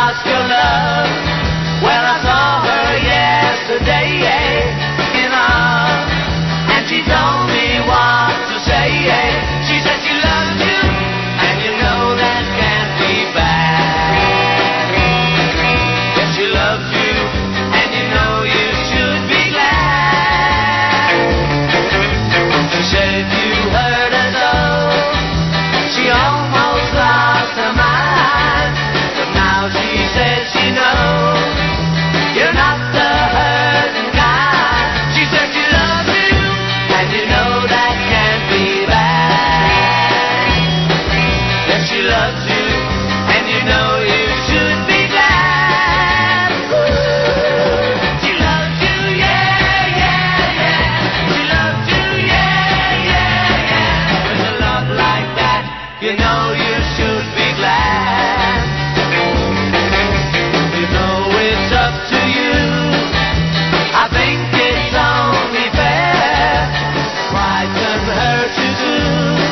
lost your love. Well, I saw her yesterday, and she told me what to say. She said she loves you, and you know that can't be bad. Yes, she loves you, and you know you should be glad. She said you hurt her so, she almost lost her mind. But now she says she knows you're not the hurting kind. She said she loves you, and you know that can't be bad. Yes, she loves you, and you know you should be glad. She loves you, yeah, yeah, yeah. She loves you, yeah, yeah, yeah. With a love like that, you know you should be glad. You know it's up to you. I think it's only fair. Right and her to do.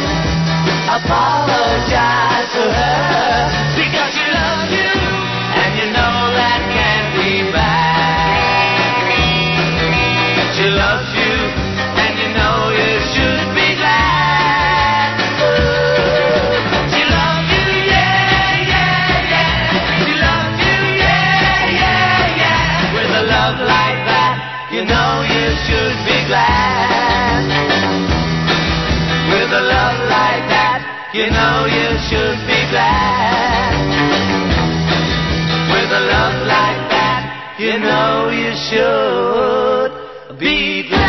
Apologize to her because she loves you, and you know that can't be bad. She loves you, and you know you should be glad. She loves you, yeah, yeah, yeah. She loves you, yeah, yeah, yeah. With a love like that, you know you should be glad. With a love like that, you know you should be glad. With a love like that, you know you should be glad.